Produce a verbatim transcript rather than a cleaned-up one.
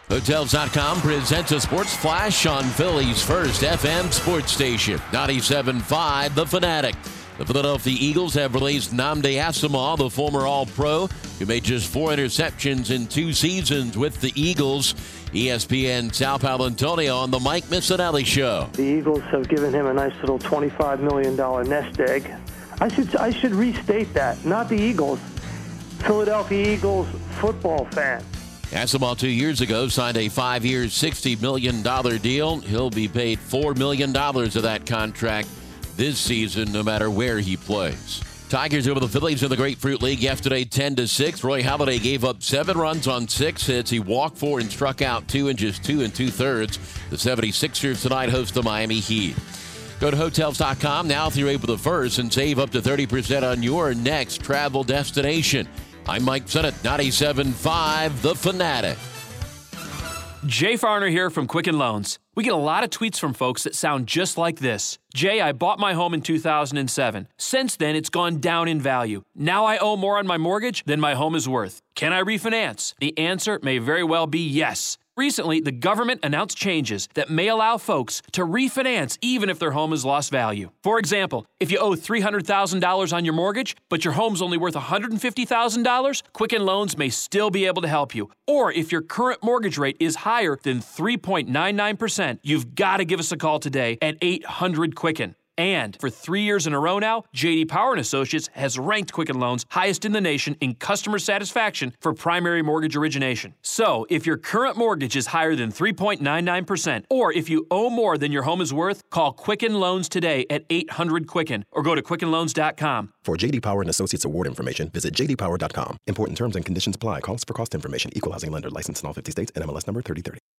Hotels dot com presents a sports flash on Philly's first F M sports station, ninety-seven point five The Fanatic. The Philadelphia Eagles have released Nnamdi Asomugha, the former All-Pro, who made just four interceptions in two seasons with the Eagles. E S P N Sal Paolantonio on the Mike Missanelli Show. The Eagles have given him a nice little twenty-five million dollars nest egg. I should I should restate that, not the Eagles. Philadelphia Eagles football fan. Asomugha two years ago signed a five-year, sixty million dollars deal. He'll be paid four million dollars of that contract this season, no matter where he plays. Tigers over the Phillies in the Grapefruit League yesterday, ten to six. Roy Halladay gave up seven runs on six hits. He walked four and struck out two in just two and two-thirds. The seventy-sixers tonight host the Miami Heat. Go to Hotels dot com now through April the first and save up to thirty percent on your next travel destination. I'm Mike Sennett, ninety-seven point five The Fanatic. Jay Farner here from Quicken Loans. We get a lot of tweets from folks that sound just like this. Jay, I bought my home in two thousand seven. Since then, it's gone down in value. Now I owe more on my mortgage than my home is worth. Can I refinance? The answer may very well be yes. Recently, the government announced changes that may allow folks to refinance even if their home has lost value. For example, if you owe three hundred thousand dollars on your mortgage, but your home's only worth one hundred fifty thousand dollars, Quicken Loans may still be able to help you. Or if your current mortgage rate is higher than three point nine nine percent, you've got to give us a call today at eight hundred Quicken. And for three years in a row now, J D Power and Associates has ranked Quicken Loans highest in the nation in customer satisfaction for primary mortgage origination. So, if your current mortgage is higher than three point nine nine percent, or if you owe more than your home is worth, call Quicken Loans today at eight hundred Quicken or go to Quicken Loans dot com. For J D Power and Associates award information, visit J D Power dot com. Important terms and conditions apply. Calls for cost information. Equal housing lender. Licensed in all fifty states and M L S number thirty thirty.